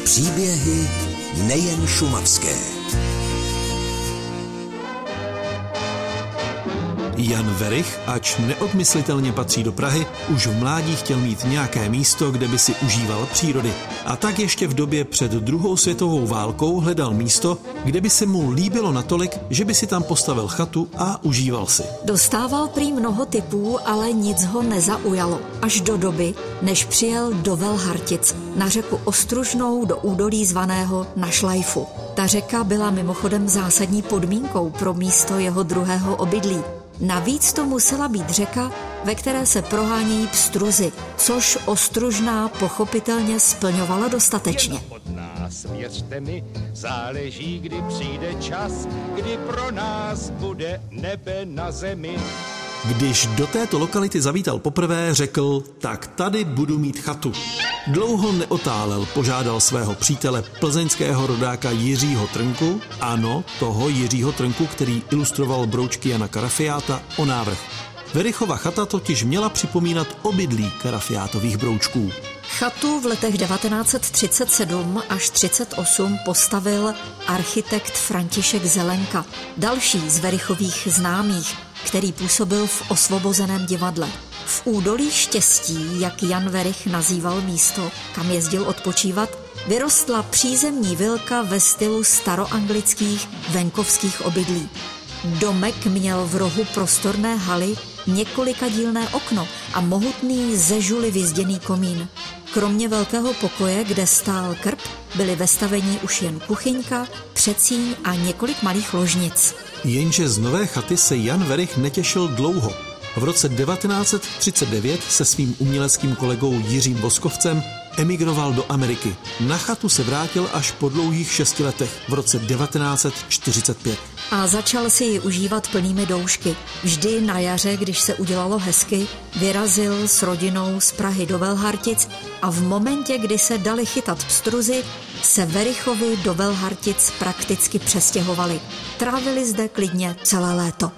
Příběhy nejen šumavské. Jan Werich, ač neodmyslitelně patří do Prahy, už v mládí chtěl mít nějaké místo, kde by si užíval přírody. A tak ještě v době před druhou světovou válkou hledal místo, kde by se mu líbilo natolik, že by si tam postavil chatu a užíval si. Dostával prý mnoho tipů, ale nic ho nezaujalo. Až do doby, než přijel do Velhartic, na řeku Ostružnou do údolí zvaného Na Šlajfu. Ta řeka byla mimochodem zásadní podmínkou pro místo jeho druhého obydlí. Navíc to musela být řeka, ve které se prohánějí pstruzy, což Ostružná pochopitelně splňovala dostatečně. Od nás, věřte mi, záleží, kdy přijde čas, kdy pro nás bude nebe na zemi. Když do této lokality zavítal poprvé, řekl, tak tady budu mít chatu. Dlouho neotálel, požádal svého přítele plzeňského rodáka Jiřího Trnku, ano, toho Jiřího Trnku, který ilustroval broučky Jana Karafiáta, o návrh. Werichova chata totiž měla připomínat obydlí Karafiátových broučků. Chatu v letech 1937 až 1938 postavil architekt František Zelenka, další z Werichových známých, který působil v Osvobozeném divadle. V údolí Štěstí, jak Jan Werich nazýval místo, kam jezdil odpočívat, vyrostla přízemní vilka ve stylu staroanglických venkovských obydlí. Domek měl v rohu prostorné haly několikadílné okno a mohutný ze žuly vyzděný komín. Kromě velkého pokoje, kde stál krb, byly ve stavení už jen kuchyňka, předsíň a několik malých ložnic. Jenže z nové chaty se Jan Werich netěšil dlouho. V roce 1939 se svým uměleckým kolegou Jiřím Voskovcem emigroval do Ameriky. Na chatu se vrátil až po dlouhých 6 letech v roce 1945. A začal si ji užívat plnými doušky. Vždy na jaře, když se udělalo hezky, vyrazil s rodinou z Prahy do Velhartic a v momentě, kdy se dali chytat pstruzy, se Werichovi do Velhartic prakticky přestěhovali. Trávili zde klidně celé léto.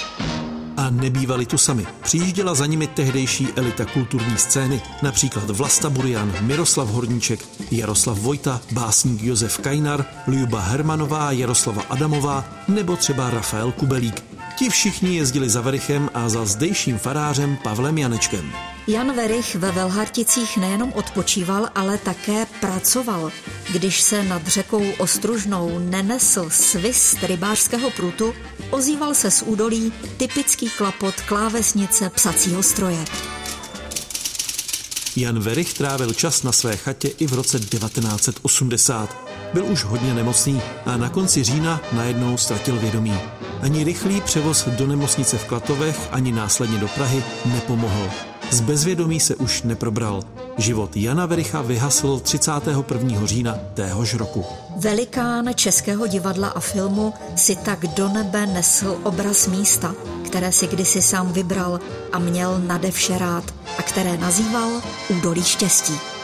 A nebývali tu sami. Přijížděla za nimi tehdejší elita kulturní scény, například Vlasta Burian, Miroslav Horníček, Jaroslav Vojta, básník Josef Kajnar, Ljuba Hermanová, Jaroslava Adamová nebo třeba Rafael Kubelík. Ti všichni jezdili za Werichem a za zdejším farářem Pavlem Janečkem. Jan Werich ve Velharticích nejenom odpočíval, ale také pracoval. Když se nad řekou Ostružnou nenesl svist rybářského prutu, ozýval se z údolí typický klapot klávesnice psacího stroje. Jan Werich trávil čas na své chatě i v roce 1980. Byl už hodně nemocný a na konci října najednou ztratil vědomí. Ani rychlý převoz do nemocnice v Klatovech, ani následně do Prahy nepomohl. Z bezvědomí se už neprobral. Život Jana Wericha vyhasl 31. října téhož roku. Velikán českého divadla a filmu si tak do nebe nesl obraz místa, které si kdysi sám vybral a měl nade vše rád a které nazýval Údolí štěstí.